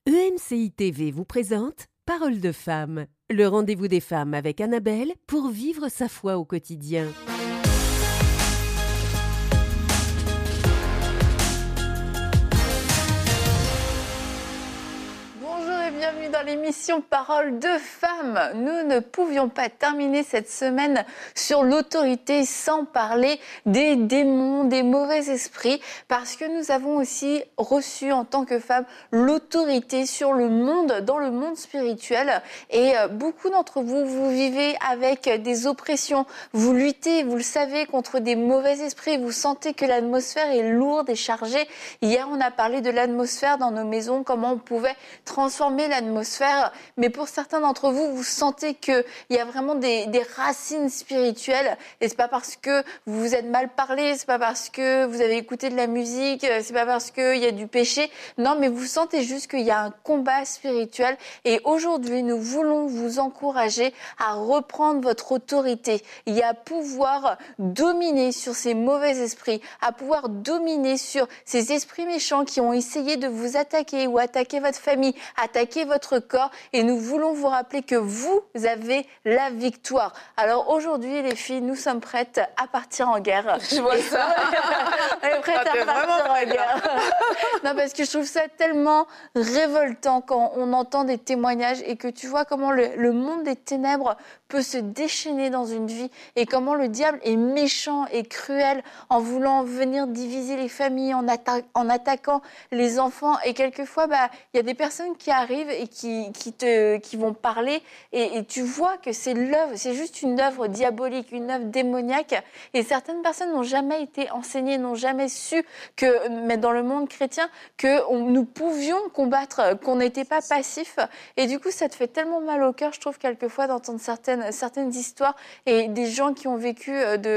EMCI TV vous présente Parole de femme, le rendez-vous des femmes avec Annabelle pour vivre sa foi au quotidien. Bienvenue dans l'émission Parole de femmes. Nous ne pouvions pas terminer cette semaine sur l'autorité sans parler des démons, des mauvais esprits, parce que nous avons aussi reçu en tant que femmes l'autorité sur le monde, dans le monde spirituel. Et beaucoup d'entre vous, vous vivez avec des oppressions. Vous luttez, vous le savez, contre des mauvais esprits. Vous sentez que l'atmosphère est lourde et chargée. Hier, on a parlé de l'atmosphère dans nos maisons, comment on pouvait transformer l'atmosphère, mais pour certains d'entre vous, vous sentez qu'il y a vraiment des racines spirituelles, et c'est pas parce que vous vous êtes mal parlé, c'est pas parce que vous avez écouté de la musique, c'est pas parce qu'il y a du péché, non, mais vous sentez juste qu'il y a un combat spirituel, et aujourd'hui, nous voulons vous encourager à reprendre votre autorité, et à pouvoir dominer sur ces mauvais esprits, à pouvoir dominer sur ces esprits méchants qui ont essayé de vous attaquer ou attaquer votre famille, attaquer votre corps, et nous voulons vous rappeler que vous avez la victoire. Alors aujourd'hui, les filles, nous sommes prêtes à partir en guerre. Je vois ça. On est prêtes à partir en guerre. Non, parce que je trouve ça tellement révoltant quand on entend des témoignages et que tu vois comment le monde des ténèbres peut se déchaîner dans une vie et comment le diable est méchant et cruel en voulant venir diviser les familles, en attaquant les enfants. Et quelquefois, il y a des personnes qui arrivent et qui vont parler et tu vois que c'est juste une œuvre diabolique, une œuvre démoniaque. Et certaines personnes n'ont jamais été enseignées, n'ont jamais su mais dans le monde chrétien, nous pouvions combattre, qu'on n'était pas passifs. Et du coup, ça te fait tellement mal au cœur, je trouve, quelquefois, d'entendre certaines histoires et des gens qui ont vécu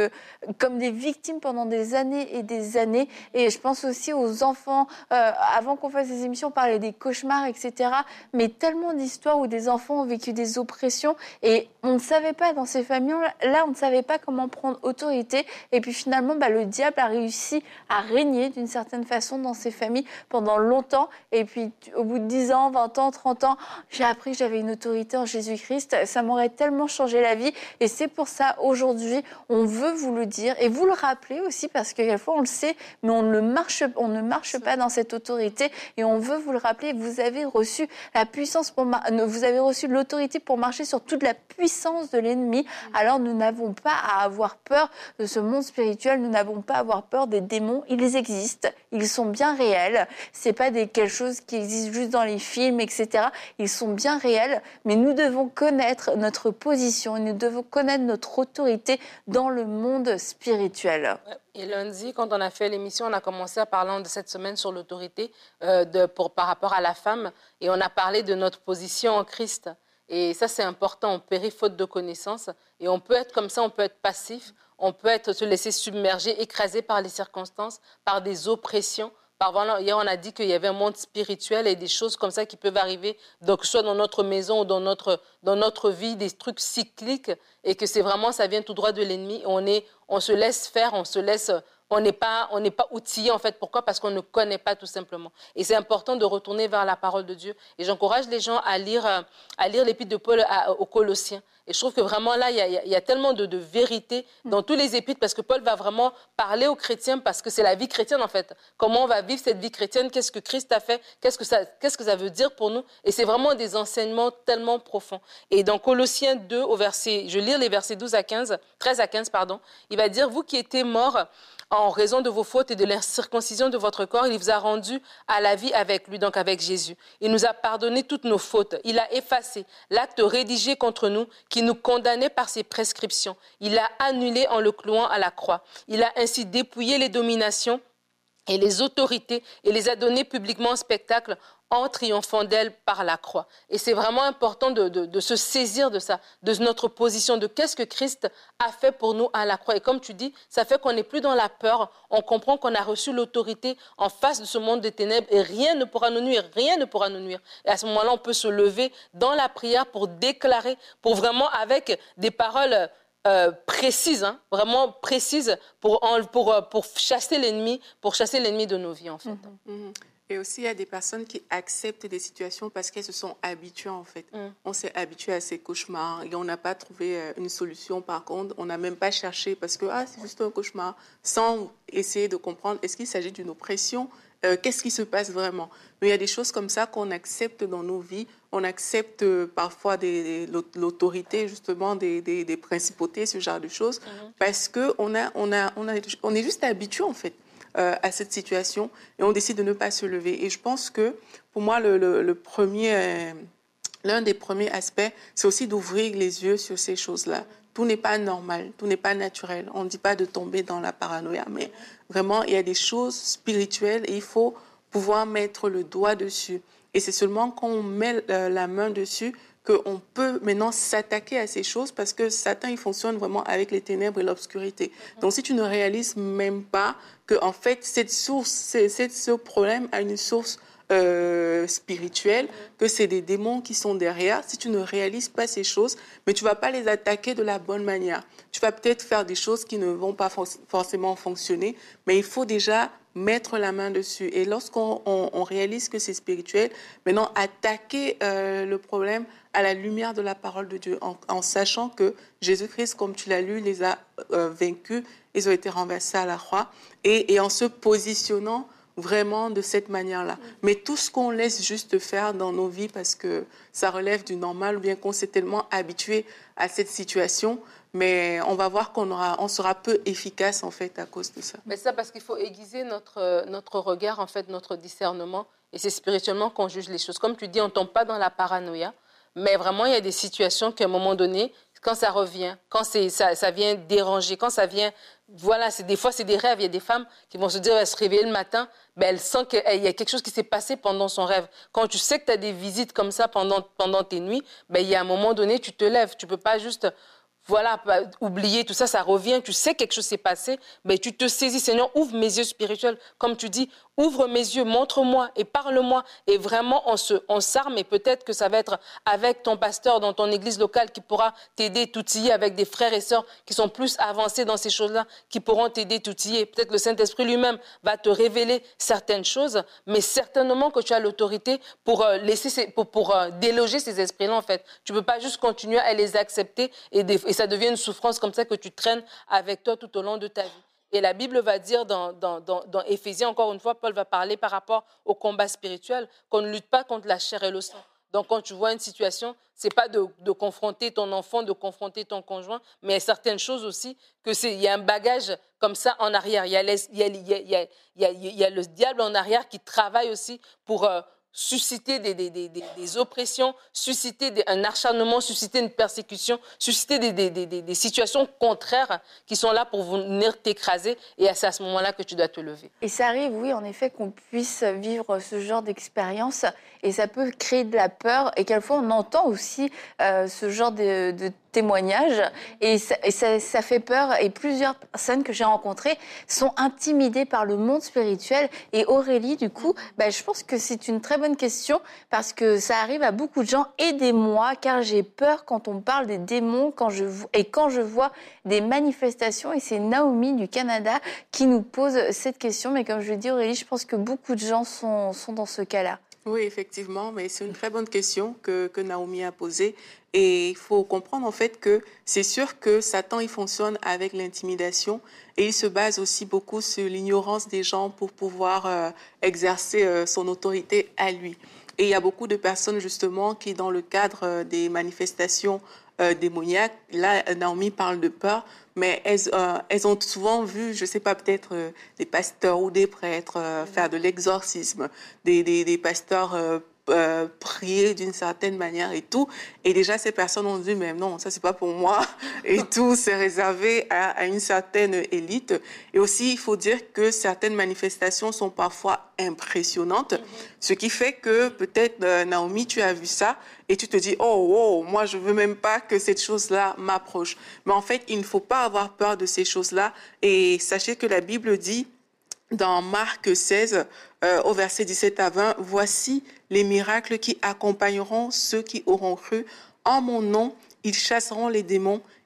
comme des victimes pendant des années et des années. Et je pense aussi aux enfants. Avant qu'on fasse des émissions, on parlait des cauchemars, etc. Mais tellement d'histoires où des enfants ont vécu des oppressions et on ne savait pas dans ces familles-là, on ne savait pas comment prendre autorité. Et puis finalement, le diable a réussi à régner d'une certaine façon dans ces familles pendant longtemps. Et puis au bout de 10 ans, 20 ans, 30 ans, j'ai appris que j'avais une autorité en Jésus-Christ. Ça m'aurait tellement changé la vie. Et c'est pour ça, aujourd'hui, on veut vous le dire et vous le rappeler aussi, parce que quelquefois on le sait, mais on ne marche pas dans cette autorité. Et on veut vous le rappeler, vous avez reçu la puissance vous avez reçu l'autorité pour marcher sur toute la puissance de l'ennemi. Alors nous n'avons pas à avoir peur de ce monde spirituel, nous n'avons pas à avoir peur des démons. Ils existent, ils sont bien réels. C'est pas quelque chose qui existe juste dans les films, etc. Ils sont bien réels, mais nous devons connaître notre position et nous devons connaître notre autorité dans le monde spirituel. Et lundi, quand on a fait l'émission, on a commencé à parler de cette semaine sur l'autorité par rapport à la femme. Et on a parlé de notre position en Christ. Et ça, c'est important. On périt faute de connaissance. Et on peut être comme ça, on peut être passif. On peut se laisser submerger, écrasé par les circonstances, par des oppressions. Hier, on a dit qu'il y avait un monde spirituel et des choses comme ça qui peuvent arriver, donc soit dans notre maison ou dans notre vie, des trucs cycliques, et que c'est vraiment, ça vient tout droit de l'ennemi. On se laisse faire, on n'est pas outillé en fait. Pourquoi? Parce qu'on ne connaît pas tout simplement. Et c'est important de retourner vers la parole de Dieu. Et j'encourage les gens à lire l'épître de Paul aux Colossiens. Et je trouve que vraiment là, il y a tellement de vérité dans tous les épîtres, parce que Paul va vraiment parler aux chrétiens, parce que c'est la vie chrétienne en fait. Comment on va vivre cette vie chrétienne? Qu'est-ce que Christ a fait? Qu'est-ce que ça veut dire pour nous? Et c'est vraiment des enseignements tellement profonds. Et dans Colossiens 2, je lis les versets 13 à 15, il va dire, vous qui étiez morts en raison de vos fautes et de l'incirconcision de votre corps, il vous a rendu à la vie avec lui, donc avec Jésus. Il nous a pardonné toutes nos fautes. Il a effacé l'acte rédigé contre nous qui nous condamnait par ses prescriptions. Il l'a annulé en le clouant à la croix. Il a ainsi dépouillé les dominations et les autorités et les a données publiquement en spectacle en triomphant d'elle par la croix. Et c'est vraiment important de se saisir de ça, de notre position, de qu'est-ce que Christ a fait pour nous à la croix. Et comme tu dis, ça fait qu'on n'est plus dans la peur, on comprend qu'on a reçu l'autorité en face de ce monde des ténèbres et rien ne pourra nous nuire, rien ne pourra nous nuire. Et à ce moment-là, on peut se lever dans la prière pour déclarer, pour vraiment avec des paroles précises, vraiment précises pour chasser l'ennemi de nos vies en fait. Et aussi, il y a des personnes qui acceptent des situations parce qu'elles se sont habituées, en fait. On s'est habitué à ces cauchemars et on n'a pas trouvé une solution. Par contre, on n'a même pas cherché parce que c'est juste un cauchemar, sans essayer de comprendre est-ce qu'il s'agit d'une oppression, qu'est-ce qui se passe vraiment. Mais il y a des choses comme ça qu'on accepte dans nos vies. On accepte parfois l'autorité, justement, des principautés, ce genre de choses, parce qu'on on est juste habitué, en fait, à cette situation, et on décide de ne pas se lever. Et je pense que, pour moi, l'un des premiers aspects, c'est aussi d'ouvrir les yeux sur ces choses-là. Tout n'est pas normal, tout n'est pas naturel. On ne dit pas de tomber dans la paranoïa, mais vraiment, il y a des choses spirituelles et il faut pouvoir mettre le doigt dessus. Et c'est seulement quand on met la main dessus qu'on peut maintenant s'attaquer à ces choses, parce que Satan, il fonctionne vraiment avec les ténèbres et l'obscurité. Donc, si tu ne réalises même pas que, en fait, ce problème a une source spirituelle, que c'est des démons qui sont derrière, si tu ne réalises pas ces choses, mais tu ne vas pas les attaquer de la bonne manière. Tu vas peut-être faire des choses qui ne vont pas forcément fonctionner, mais il faut déjà mettre la main dessus. Et lorsqu'on réalise que c'est spirituel, maintenant attaquer le problème à la lumière de la parole de Dieu, en sachant que Jésus-Christ, comme tu l'as lu, les a vaincus, ils ont été renversés à la croix, et en se positionnant vraiment de cette manière-là. Mais tout ce qu'on laisse juste faire dans nos vies parce que ça relève du normal, ou bien qu'on s'est tellement habitué à cette situation, mais on va voir on sera peu efficace, en fait, à cause de ça. Mais ça, parce qu'il faut aiguiser notre regard, en fait, notre discernement. Et c'est spirituellement qu'on juge les choses. Comme tu dis, on ne tombe pas dans la paranoïa. Mais vraiment, il y a des situations qu'à un moment donné, quand ça revient, quand ça vient déranger, quand ça vient... Voilà, des fois, c'est des rêves. Il y a des femmes qui vont se dire, elles se réveillent le matin, elles sentent qu'il y a quelque chose qui s'est passé pendant son rêve. Quand tu sais que tu as des visites comme ça pendant tes nuits, il y a un moment donné, tu te lèves. Tu ne peux pas juste... Voilà, oublier tout ça, ça revient, tu sais quelque chose s'est passé, mais tu te saisis, Seigneur, ouvre mes yeux spirituels, comme tu dis, ouvre mes yeux, montre-moi et parle-moi, et vraiment on s'arme, et peut-être que ça va être avec ton pasteur dans ton église locale qui pourra t'aider, t'outiller, avec des frères et sœurs qui sont plus avancés dans ces choses-là, qui pourront t'aider, t'outiller. Peut-être le Saint-Esprit lui-même va te révéler certaines choses, mais certainement que tu as l'autorité pour déloger ces esprits-là, en fait. Tu ne peux pas juste continuer à les accepter et ça devient une souffrance comme ça que tu traînes avec toi tout au long de ta vie. Et la Bible va dire dans Éphésiens, encore une fois, Paul va parler par rapport au combat spirituel, qu'on ne lutte pas contre la chair et le sang. Donc, quand tu vois une situation, ce n'est pas de confronter ton enfant, de confronter ton conjoint, mais il y a certaines choses aussi, il y a un bagage comme ça en arrière. Il y a le diable en arrière qui travaille aussi pour... susciter des oppressions, susciter un acharnement, susciter une persécution, susciter des situations contraires qui sont là pour venir t'écraser, et c'est à ce moment-là que tu dois te lever. Et ça arrive, oui, en effet, qu'on puisse vivre ce genre d'expérience, et ça peut créer de la peur, et quelquefois on entend aussi ce genre de témoignages, et ça fait peur, et plusieurs personnes que j'ai rencontrées sont intimidées par le monde spirituel. Et Aurélie, du coup, je pense que c'est une très bonne question, parce que ça arrive à beaucoup de gens. Aidez-moi, car j'ai peur quand on parle des démons, quand je vois des manifestations. Et c'est Naomi du Canada qui nous pose cette question. Mais comme je l'ai dit, Aurélie, je pense que beaucoup de gens sont dans ce cas-là. Oui, effectivement, mais c'est une très bonne question que Naomi a posée. Et il faut comprendre, en fait, que c'est sûr que Satan, il fonctionne avec l'intimidation, et il se base aussi beaucoup sur l'ignorance des gens pour pouvoir exercer son autorité à lui. Et il y a beaucoup de personnes, justement, qui, dans le cadre des manifestations démoniaques, là, Naomi parle de peur, mais elles ont souvent vu, je ne sais pas, peut-être des pasteurs ou des prêtres faire de l'exorcisme, des pasteurs prier d'une certaine manière et tout. Et déjà, ces personnes ont dit, mais non, ça, c'est pas pour moi. Et tout, c'est réservé à une certaine élite. Et aussi, il faut dire que certaines manifestations sont parfois impressionnantes, ce qui fait que peut-être, Naomi, tu as vu ça et tu te dis, oh, moi, je veux même pas que cette chose-là m'approche. Mais en fait, il ne faut pas avoir peur de ces choses-là. Et sachez que la Bible dit, dans Marc 16, au verset 17 à 20, « Voici les miracles qui accompagneront ceux qui auront cru. En mon nom, ils chasseront les démons,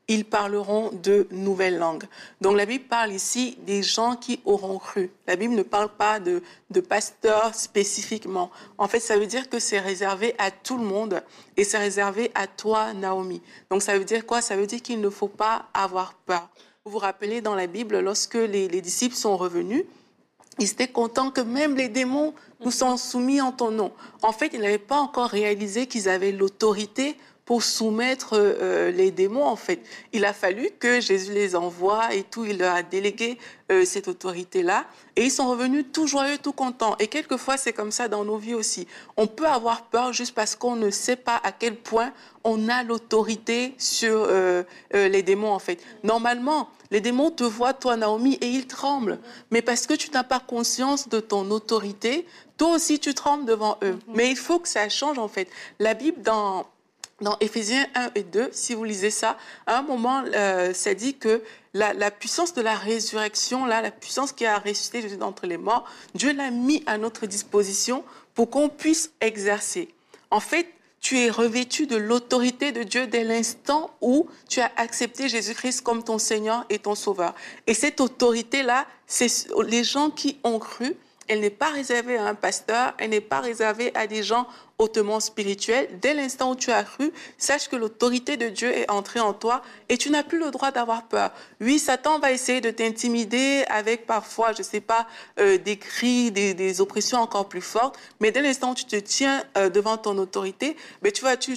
ils parleront de nouvelles langues. Donc la Bible parle ici des gens qui auront cru. La Bible ne parle pas de pasteurs spécifiquement. En fait, ça veut dire que c'est réservé à tout le monde et c'est réservé à toi, Naomi. Donc ça veut dire quoi? Ça veut dire qu'il ne faut pas avoir peur. Vous vous rappelez dans la Bible, lorsque les disciples sont revenus, ils étaient contents que même les démons nous sont soumis en ton nom. En fait, ils n'avaient pas encore réalisé qu'ils avaient l'autorité pour soumettre les démons, en fait. Il a fallu que Jésus les envoie et tout, il leur a délégué cette autorité-là. Et ils sont revenus tout joyeux, tout contents. Et quelquefois, c'est comme ça dans nos vies aussi. On peut avoir peur juste parce qu'on ne sait pas à quel point on a l'autorité sur les démons, en fait. Normalement, les démons te voient, toi, Naomi, et ils tremblent. Mais parce que tu n'as pas conscience de ton autorité, toi aussi, tu trembles devant eux. Mais il faut que ça change, en fait. La Bible, dans Éphésiens 1 et 2, si vous lisez ça, à un moment, ça dit que la puissance de la résurrection, là, la puissance qui a ressuscité Jésus d'entre les morts, Dieu l'a mis à notre disposition pour qu'on puisse exercer. En fait, tu es revêtu de l'autorité de Dieu dès l'instant où tu as accepté Jésus-Christ comme ton Seigneur et ton Sauveur. Et cette autorité-là, c'est les gens qui ont cru. Elle n'est pas réservée à un pasteur, elle n'est pas réservée à des gens hautement spirituels. Dès l'instant où tu as cru, sache que l'autorité de Dieu est entrée en toi et tu n'as plus le droit d'avoir peur. Oui, Satan va essayer de t'intimider avec parfois, je ne sais pas, des cris, des oppressions encore plus fortes, mais dès l'instant où tu te tiens devant ton autorité, ben,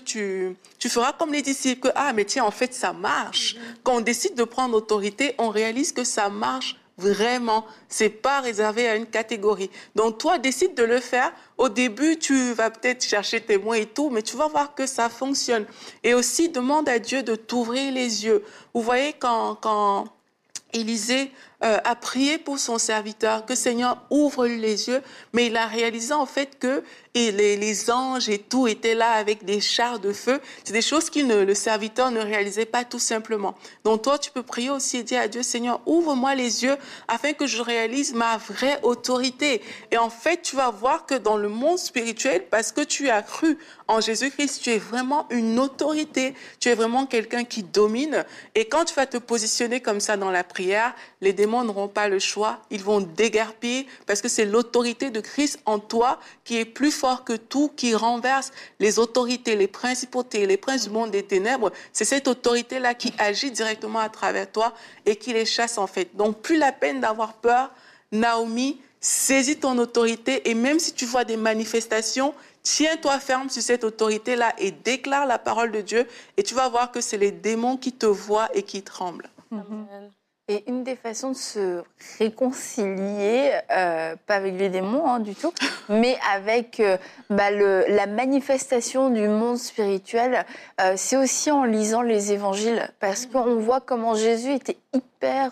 tu feras comme les disciples, que, ah, mais tiens, en fait, ça marche. Quand on décide de prendre autorité, on réalise que ça marche. Vraiment, c'est pas réservé à une catégorie. Donc, toi, décide de le faire. Au début, tu vas peut-être chercher tes mots et tout, mais tu vas voir que ça fonctionne. Et aussi, demande à Dieu de t'ouvrir les yeux. Vous voyez, quand Élisée a prié pour son serviteur, que Seigneur ouvre les yeux, mais il a réalisé en fait que les anges et tout étaient là avec des chars de feu. C'est des choses que le serviteur ne réalisait pas tout simplement. Donc toi, tu peux prier aussi et dire à Dieu, Seigneur, ouvre-moi les yeux afin que je réalise ma vraie autorité. Et en fait, tu vas voir que dans le monde spirituel, parce que tu as cru en Jésus-Christ, tu es vraiment une autorité. Tu es vraiment quelqu'un qui domine. Et quand tu vas te positionner comme ça dans la prière, les démons n'auront pas le choix. Ils vont déguerpir parce que c'est l'autorité de Christ en toi qui est plus fort que tout, qui renverse les autorités, les principautés, les princes du monde des ténèbres. C'est cette autorité-là qui agit directement à travers toi et qui les chasse en fait. Donc, plus la peine d'avoir peur, Naomi, saisis ton autorité et même si tu vois des manifestations, tiens-toi ferme sur cette autorité-là et déclare la parole de Dieu et tu vas voir que c'est les démons qui te voient et qui tremblent. Amen. Et une des façons de se réconcilier, pas avec les démons du tout, mais avec la manifestation du monde spirituel, c'est aussi en lisant les évangiles. Parce qu'on voit comment Jésus était hyper...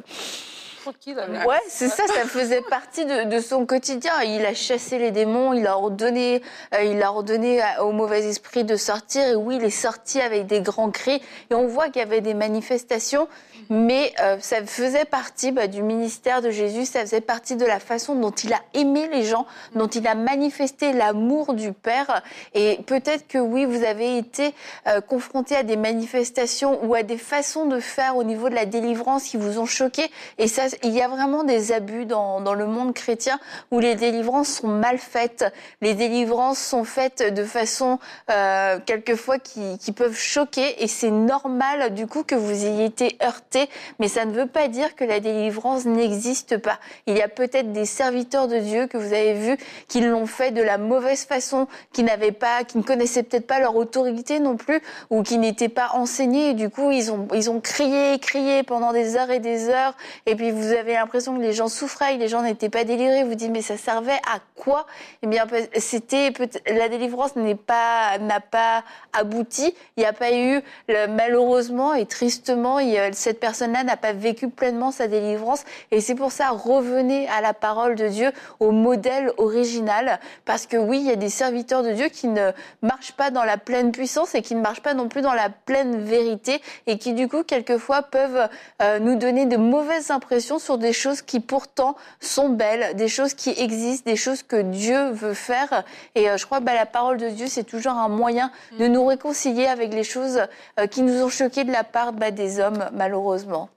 Ouais, c'est ça faisait partie de son quotidien. Il a chassé les démons, il a ordonné aux mauvais esprits de sortir. Et oui, il est sorti avec des grands cris. Et on voit qu'il y avait des manifestations, mais ça faisait partie du ministère de Jésus, ça faisait partie de la façon dont il a aimé les gens, dont il a manifesté l'amour du Père. Et peut-être que oui, vous avez été confrontés à des manifestations ou à des façons de faire au niveau de la délivrance qui vous ont choqué. Et ça, il y a vraiment des abus dans le monde chrétien où les délivrances sont mal faites. Les délivrances sont faites de façon quelquefois qui peuvent choquer et c'est normal du coup que vous ayez été heurtés, mais ça ne veut pas dire que la délivrance n'existe pas. Il y a peut-être des serviteurs de Dieu que vous avez vus qui l'ont fait de la mauvaise façon, qui ne connaissaient peut-être pas leur autorité non plus ou qui n'étaient pas enseignés et du coup ils ont crié pendant des heures et des heures et puis vous avez l'impression que les gens souffraient, que les gens n'étaient pas délivrés. Vous dites mais ça servait à quoi? Eh bien, la délivrance n'a pas abouti. Il n'y a pas eu malheureusement et tristement, cette personne-là n'a pas vécu pleinement sa délivrance. Et c'est pour ça revenez à la parole de Dieu, au modèle original, parce que oui, il y a des serviteurs de Dieu qui ne marchent pas dans la pleine puissance et qui ne marchent pas non plus dans la pleine vérité et qui du coup quelquefois peuvent nous donner de mauvaises impressions attention sur des choses qui pourtant sont belles, des choses qui existent, des choses que Dieu veut faire. Et je crois que la parole de Dieu, c'est toujours un moyen de nous réconcilier avec les choses qui nous ont choqués de la part des hommes, malheureusement.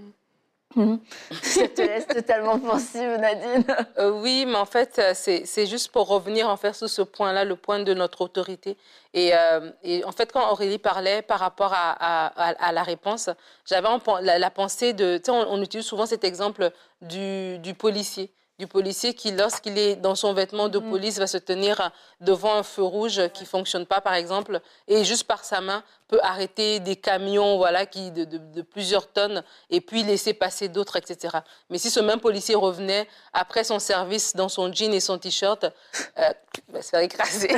Ça te laisse totalement pensive, Nadine. Oui, mais en fait, c'est juste pour revenir en fait sur ce point-là, le point de notre autorité. Et en fait, quand Aurélie parlait par rapport à la réponse, j'avais la pensée de... Tu sais, on utilise souvent cet exemple du policier. Du policier qui, lorsqu'il est dans son vêtement de police, va se tenir devant un feu rouge qui ne fonctionne pas, par exemple, et juste par sa main peut arrêter des camions de plusieurs tonnes et puis laisser passer d'autres, etc. Mais si ce même policier revenait après son service dans son jean et son T-shirt, il va se faire écraser.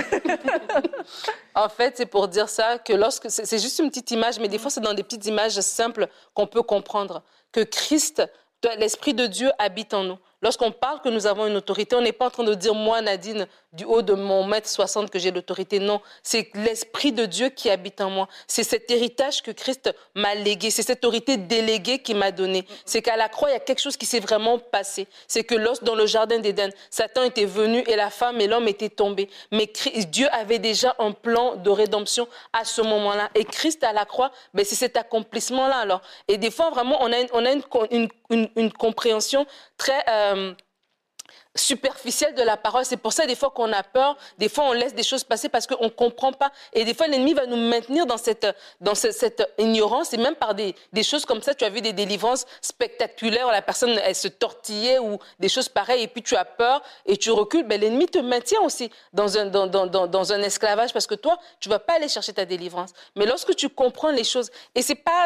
En fait, c'est pour dire ça, que c'est juste une petite image, mais des fois, c'est dans des petites images simples qu'on peut comprendre que Christ, l'Esprit de Dieu habite en nous. Lorsqu'on parle que nous avons une autorité, on n'est pas en train de dire, moi, Nadine, du haut de mon 1m60 que j'ai l'autorité. Non, c'est l'Esprit de Dieu qui habite en moi. C'est cet héritage que Christ m'a légué. C'est cette autorité déléguée qu'il m'a donnée. C'est qu'à la croix, il y a quelque chose qui s'est vraiment passé. C'est que dans le jardin d'Éden, Satan était venu et la femme et l'homme étaient tombés. Mais Dieu avait déjà un plan de rédemption à ce moment-là. Et Christ à la croix, c'est cet accomplissement-là alors. Et des fois, vraiment, on a une compréhension très superficielle de la parole. C'est pour ça, des fois, qu'on a peur. Des fois, on laisse des choses passer parce qu'on ne comprend pas. Et des fois, l'ennemi va nous maintenir dans cette ignorance. Et même par des choses comme ça, tu as vu des délivrances spectaculaires où la personne, elle se tortillait ou des choses pareilles. Et puis, tu as peur et tu recules. L'ennemi te maintient aussi dans un esclavage parce que toi, tu ne vas pas aller chercher ta délivrance. Mais lorsque tu comprends les choses, et c'est pas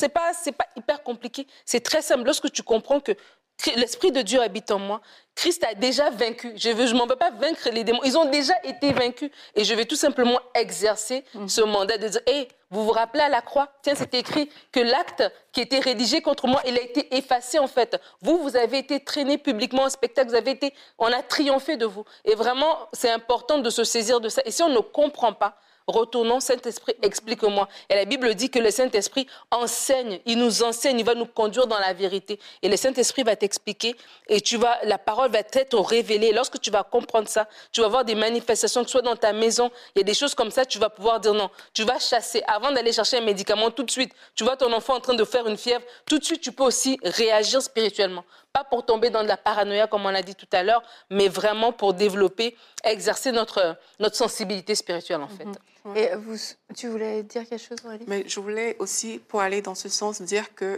hyper compliqué, c'est très simple. Lorsque tu comprends que l'Esprit de Dieu habite en moi. Christ a déjà vaincu. Je ne m'en veux pas vaincre les démons. Ils ont déjà été vaincus. Et je vais tout simplement exercer ce mandat de dire, hey, vous vous rappelez à la croix? Tiens, c'était écrit que l'acte qui était rédigé contre moi, il a été effacé en fait. Vous avez été traîné publiquement en spectacle. On a triomphé de vous. Et vraiment, c'est important de se saisir de ça. Et si on ne comprend pas, retournons, Saint-Esprit, explique-moi. Et la Bible dit que le Saint-Esprit enseigne, il nous enseigne, il va nous conduire dans la vérité. Et le Saint-Esprit va t'expliquer et la parole va t'être révélée. Et lorsque tu vas comprendre ça, tu vas voir des manifestations, que ce soit dans ta maison, il y a des choses comme ça, tu vas pouvoir dire non. Tu vas chasser. Avant d'aller chercher un médicament, tout de suite, tu vois ton enfant en train de faire une fièvre, tout de suite, tu peux aussi réagir spirituellement. Pas pour tomber dans de la paranoïa, comme on l'a dit tout à l'heure, mais vraiment pour développer, exercer notre sensibilité spirituelle, en fait. Et tu voulais dire quelque chose, Aurélie? Mais je voulais aussi, pour aller dans ce sens, dire que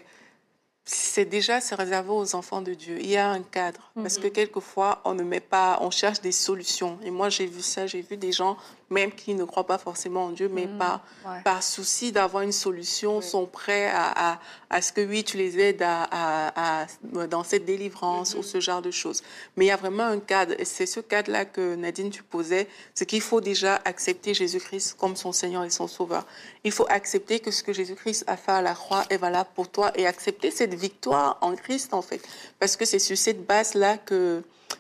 c'est réservé aux enfants de Dieu. Il y a un cadre. Parce que quelquefois, on cherche des solutions. Et moi, j'ai vu ça, j'ai vu des gens, même qui ne croient pas forcément en Dieu, mais par souci d'avoir une solution, sont prêts à ce que, oui, tu les aides dans cette délivrance ou ce genre de choses. Mais il y a vraiment un cadre. Et c'est ce cadre-là que, Nadine, tu posais. C'est qu'il faut déjà accepter Jésus-Christ comme son Seigneur et son Sauveur. Il faut accepter que ce que Jésus-Christ a fait à la croix est valable pour toi et accepter cette victoire en Christ, en fait. Parce que c'est sur cette base-là que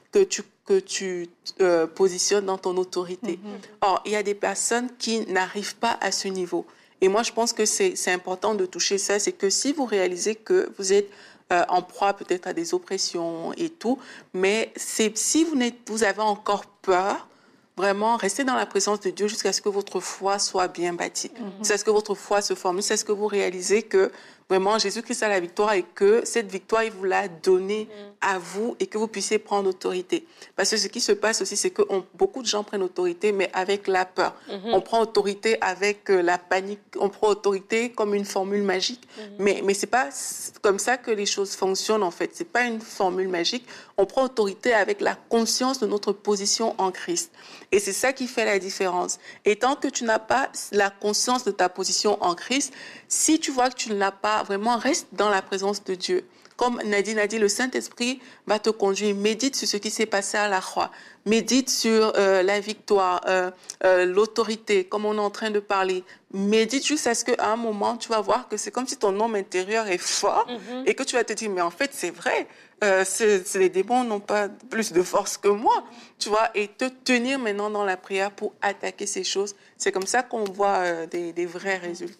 tu positionnes dans ton autorité. Or, il y a des personnes qui n'arrivent pas à ce niveau. Et moi, je pense que c'est important de toucher ça. C'est que si vous réalisez que vous êtes en proie peut-être à des oppressions et tout, mais si vous avez encore peur, vraiment, restez dans la présence de Dieu jusqu'à ce que votre foi soit bien bâtie. Jusqu'à ce que votre foi se forme. Jusqu'à ce que vous réalisez que vraiment, Jésus-Christ a la victoire et que cette victoire, il vous l'a donnée à vous et que vous puissiez prendre autorité. Parce que ce qui se passe aussi, c'est que beaucoup de gens prennent autorité, mais avec la peur. On prend autorité avec la panique. On prend autorité comme une formule magique. Mais c'est pas comme ça que les choses fonctionnent, en fait. C'est pas une formule magique. On prend autorité avec la conscience de notre position en Christ. Et c'est ça qui fait la différence. Et tant que tu n'as pas la conscience de ta position en Christ, si tu vois que tu ne l'as pas, vraiment reste dans la présence de Dieu. Comme Nadine a dit, le Saint-Esprit va te conduire. Médite sur ce qui s'est passé à la croix. Médite sur la victoire, l'autorité, comme on est en train de parler. Médite jusqu'à ce qu'à un moment, tu vas voir que c'est comme si ton homme intérieur est fort et que tu vas te dire, mais en fait, c'est vrai. Les démons n'ont pas plus de force que moi, tu vois, et te tenir maintenant dans la prière pour attaquer ces choses. C'est comme ça qu'on voit des vrais résultats.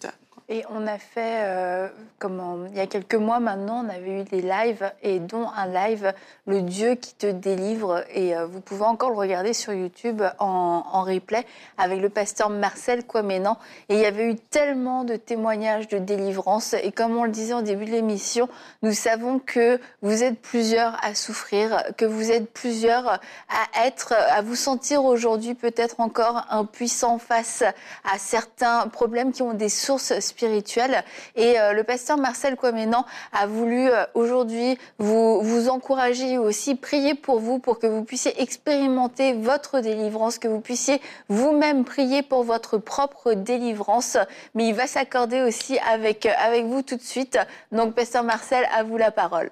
Et on a fait, il y a quelques mois maintenant, on avait eu des lives, et dont un live, Le Dieu qui te délivre. Et vous pouvez encore le regarder sur YouTube en replay avec le pasteur Marcel Kwamenan. Et il y avait eu tellement de témoignages de délivrance. Et comme on le disait au début de l'émission, nous savons que vous êtes plusieurs à souffrir, que vous êtes plusieurs à vous sentir aujourd'hui peut-être encore impuissants face à certains problèmes qui ont des sources spirituelles. Et le pasteur Marcel Kwamenan a voulu aujourd'hui vous encourager et aussi prier pour vous, pour que vous puissiez expérimenter votre délivrance, que vous puissiez vous-même prier pour votre propre délivrance. Mais il va s'accorder aussi avec vous tout de suite. Donc, pasteur Marcel, à vous la parole.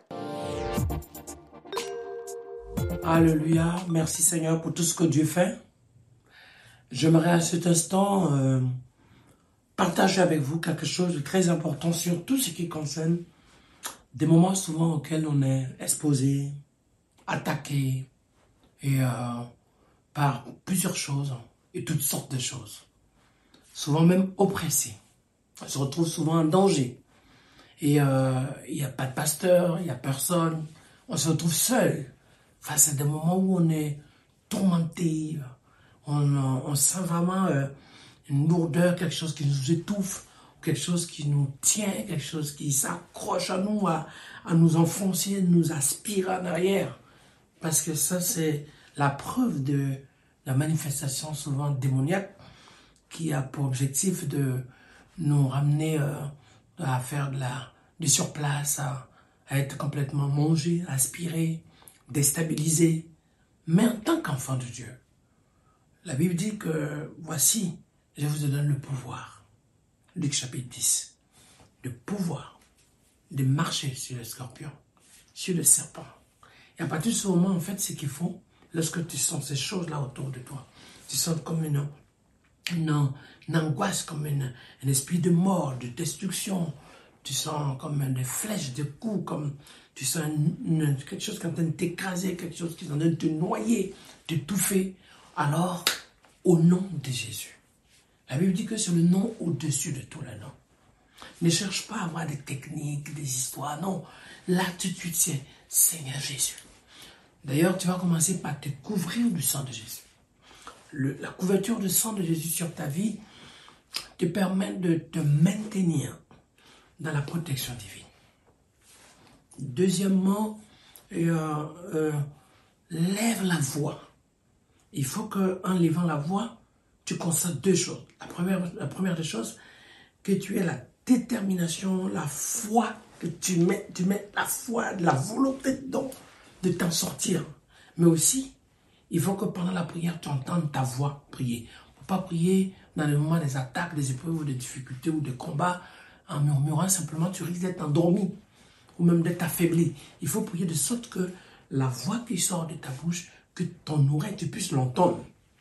Alléluia, merci Seigneur pour tout ce que Dieu fait. J'aimerais à cet instant partager avec vous quelque chose de très important sur tout ce qui concerne des moments souvent auxquels on est exposé, attaqué et par plusieurs choses et toutes sortes de choses. Souvent même oppressé. On se retrouve souvent en danger. Et il n'y a pas de pasteur, il n'y a personne. On se retrouve seul face à des moments où on est tourmenté. On sent vraiment une lourdeur, quelque chose qui nous étouffe, quelque chose qui nous tient, quelque chose qui s'accroche à nous, à nous enfoncer, nous aspirer en arrière. Parce que ça, c'est la preuve de la manifestation souvent démoniaque qui a pour objectif de nous ramener à faire du surplace, à être complètement mangé, aspiré, déstabilisé. Mais en tant qu'enfant de Dieu, la Bible dit que voici, je vous donne le pouvoir. Luc chapitre 10. Le pouvoir de marcher sur le scorpion, sur le serpent. Et à partir de ce moment, en fait, ce qu'il faut, lorsque tu sens ces choses-là autour de toi, tu sens comme une angoisse, comme un esprit de mort, de destruction. Tu sens comme des flèches, des coups, comme tu sens quelque chose qui est en train de t'écraser, quelque chose qui est en train de te noyer, t'étouffer. Alors, au nom de Jésus, la Bible dit que c'est le nom au-dessus de tous les noms. Ne cherche pas à avoir des techniques, des histoires, non. Là, tout de suite, c'est Seigneur Jésus. D'ailleurs, tu vas commencer par te couvrir du sang de Jésus. La couverture du sang de Jésus sur ta vie te permet de te maintenir dans la protection divine. Deuxièmement, lève la voix. Il faut qu'en levant la voix, tu constates deux choses. La première des choses, que tu aies la détermination, la foi, que tu mets la foi, la volonté de t'en sortir. Mais aussi, il faut que pendant la prière, tu entendes ta voix prier. Il ne faut pas prier dans le moment des attaques, des épreuves, ou des difficultés ou des combats, en murmurant simplement, tu risques d'être endormi ou même d'être affaibli. Il faut prier de sorte que la voix qui sort de ta bouche, que ton oreille, tu puisses l'entendre.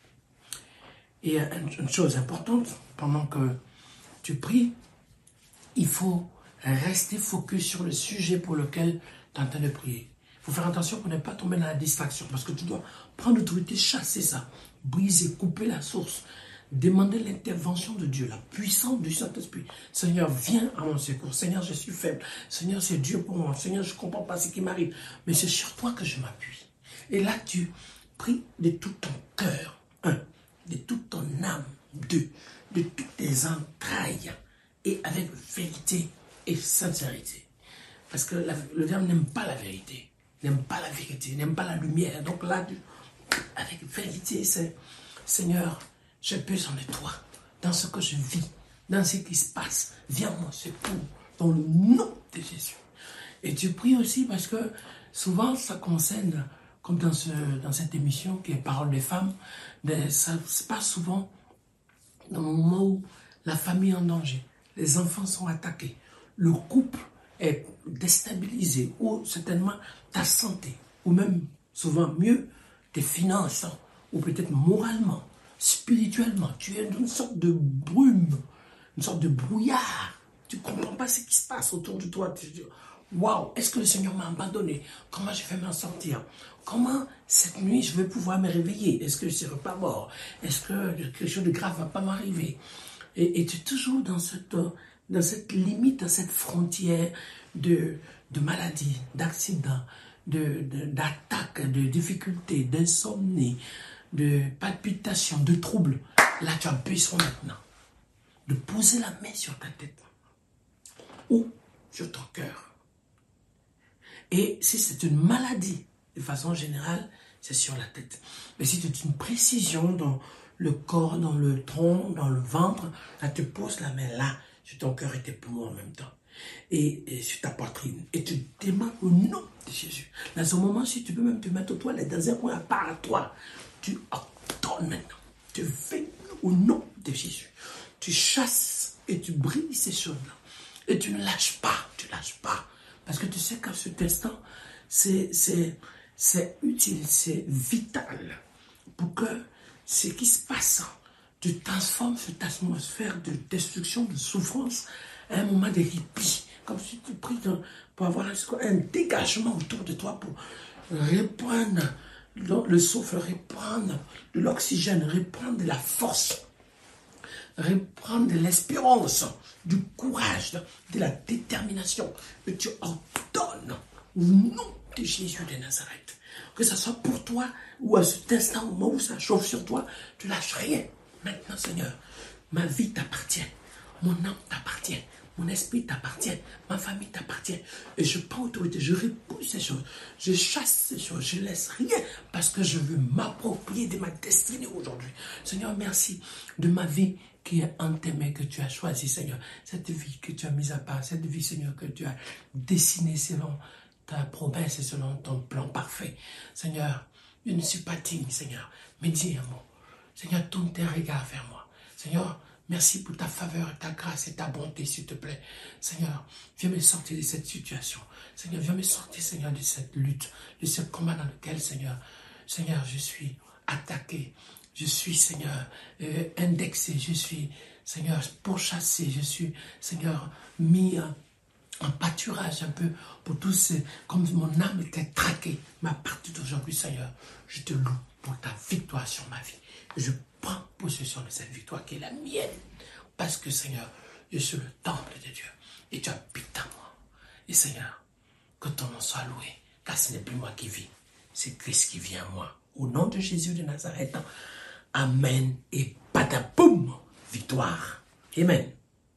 Et une chose importante, pendant que tu pries, il faut rester focus sur le sujet pour lequel tu es en train de prier. Il faut faire attention pour ne pas tomber dans la distraction, parce que tu dois prendre l'autorité, chasser ça, briser, couper la source, demander l'intervention de Dieu, la puissance du Saint-Esprit. Seigneur, viens à mon secours. Seigneur, je suis faible. Seigneur, c'est Dieu pour moi. Seigneur, je ne comprends pas ce qui m'arrive, mais c'est sur toi que je m'appuie. Et là, tu pries de tout ton cœur, de toute ton âme, de toutes tes entrailles, et avec vérité et sincérité. Parce que le diable n'aime pas la vérité, n'aime pas la vérité, n'aime pas la lumière. Donc là, avec vérité, c'est Seigneur, j'ai besoin de toi, dans ce que je vis, dans ce qui se passe. Viens à mon secours, dans le nom de Jésus. Et tu pries aussi parce que souvent, ça concerne, comme dans cette émission qui est Parole des femmes, ça se passe souvent dans le moment où la famille est en danger, les enfants sont attaqués, le couple est déstabilisé, ou certainement ta santé, ou même, souvent mieux, tes finances, ou peut-être moralement, spirituellement, tu es dans une sorte de brume, une sorte de brouillard. Tu ne comprends pas ce qui se passe autour de toi. Tu te dis, waouh, est-ce que le Seigneur m'a abandonné? Comment je vais m'en sortir? Comment cette nuit je vais pouvoir me réveiller? Est-ce que je ne serai pas mort? Est-ce que quelque chose de grave ne va pas m'arriver? Et tu es toujours dans cette dans cette limite, dans cette frontière de maladie, d'accident, d'attaque, de difficultés, d'insomnie, de palpitations, de troubles, là tu as besoin maintenant de poser la main sur ta tête ou sur ton cœur. Et si c'est une maladie, de façon générale, c'est sur la tête. Mais si c'est une précision dans le corps, dans le tronc, dans le ventre, là tu poses la main là, sur ton cœur et tes poumons en même temps. Et sur ta poitrine. Et tu demandes au nom de Jésus. Dans ce moment, si tu peux même te mettre aux toilettes dans un coin à part à toi, tu ordonnes maintenant. Tu fais au nom de Jésus. Tu chasses et tu brises ces choses-là. Et tu ne lâches pas. Tu ne lâches pas. Parce que tu sais qu'à cet instant, c'est utile, c'est vital pour que ce qui se passe, tu transformes cette atmosphère de destruction, de souffrance, à un moment de répit. Comme si tu pries pour avoir un dégagement autour de toi pour reprendre le souffle, reprendre de l'oxygène, reprendre de la force, reprendre de l'espérance, du courage, de la détermination. Et tu ordonnes au nom de Jésus de Nazareth. Que ce soit pour toi ou à cet instant, au moment où ça chauffe sur toi, tu lâches rien. Maintenant, Seigneur, ma vie t'appartient, mon âme t'appartient, mon esprit t'appartient, ma famille t'appartient. Et je prends autorité, je repousse ces choses, je chasse ces choses, je laisse rien parce que je veux m'approprier de ma destinée aujourd'hui. Seigneur, merci de ma vie qui est en tes mains, que tu as choisie, Seigneur. Cette vie que tu as mise à part, cette vie, Seigneur, que tu as dessinée selon ta promesse et selon ton plan parfait. Seigneur, je ne suis pas digne, Seigneur, mais dis un mot. Seigneur, tourne tes regards vers moi. Seigneur, merci pour ta faveur, ta grâce et ta bonté, s'il te plaît. Seigneur, viens me sortir de cette situation. Seigneur, viens me sortir, Seigneur, de cette lutte, de ce combat dans lequel, Seigneur, je suis attaqué. Je suis, Seigneur, indexé. Je suis, Seigneur, pourchassé. Je suis, Seigneur, mis en pâturage un peu pour tous ces... Comme mon âme était traquée. Mais à partir d'aujourd'hui, Seigneur, je te loue pour ta victoire sur ma vie. Je prends possession de cette victoire qui est la mienne. Parce que, Seigneur, je suis le temple de Dieu. Et tu habites en moi. Et Seigneur, que ton nom soit loué. Car ce n'est plus moi qui vis. C'est Christ qui vit en moi. Au nom de Jésus de Nazareth. Amen. Et patapoum. Victoire. Amen.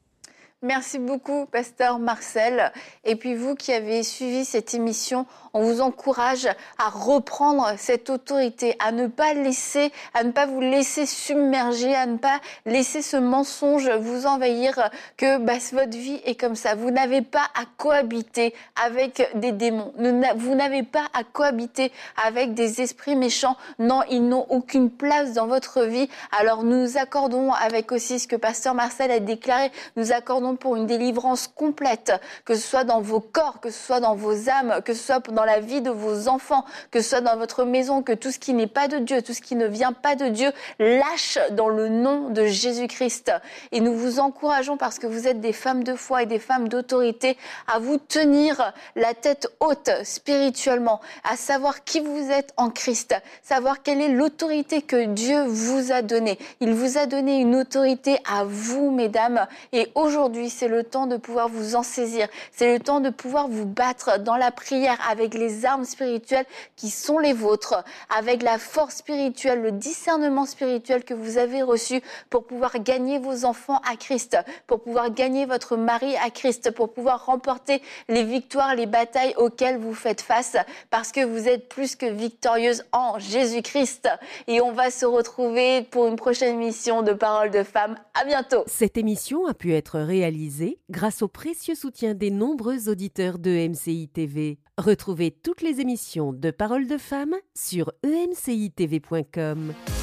Merci beaucoup, Pasteur Marcel. Et puis vous qui avez suivi cette émission, on vous encourage à reprendre cette autorité, à ne pas vous laisser submerger, à ne pas laisser ce mensonge vous envahir que votre vie est comme ça. Vous n'avez pas à cohabiter avec des démons. Vous n'avez pas à cohabiter avec des esprits méchants. Non, ils n'ont aucune place dans votre vie. Alors nous accordons avec aussi ce que Pasteur Marcel a déclaré, nous accordons pour une délivrance complète, que ce soit dans vos corps, que ce soit dans vos âmes, que ce soit dans la vie de vos enfants, que ce soit dans votre maison, que tout ce qui n'est pas de Dieu, tout ce qui ne vient pas de Dieu, lâche dans le nom de Jésus-Christ. Et nous vous encourageons, parce que vous êtes des femmes de foi et des femmes d'autorité, à vous tenir la tête haute spirituellement, à savoir qui vous êtes en Christ, savoir quelle est l'autorité que Dieu vous a donnée. Il vous a donné une autorité à vous, mesdames, et aujourd'hui, c'est le temps de pouvoir vous en saisir. C'est le temps de pouvoir vous battre dans la prière avec les armes spirituelles qui sont les vôtres, avec la force spirituelle, le discernement spirituel que vous avez reçu pour pouvoir gagner vos enfants à Christ, pour pouvoir gagner votre mari à Christ, pour pouvoir remporter les victoires, les batailles auxquelles vous faites face, parce que vous êtes plus que victorieuse en Jésus-Christ. Et on va se retrouver pour une prochaine émission de Paroles de Femmes. À bientôt. Cette émission a pu être réalisée grâce au précieux soutien des nombreux auditeurs de MCI TV. Retrouvez toutes les émissions de Paroles de Femmes sur emcitv.com.